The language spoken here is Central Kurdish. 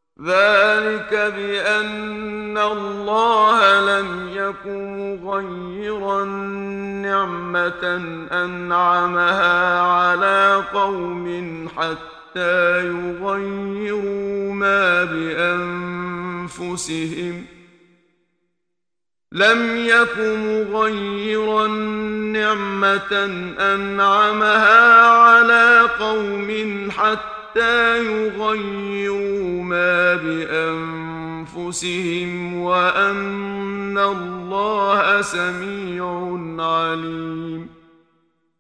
ذلك بأن الله لم يكن مغيرا نعمة أنعمها على قوم حتى يغيروا ما بأنفسهم لم يكن مغيرا نعمة أنعمها على قوم حتى يغيروا ما بأنفسهم وأن الله سميع عليم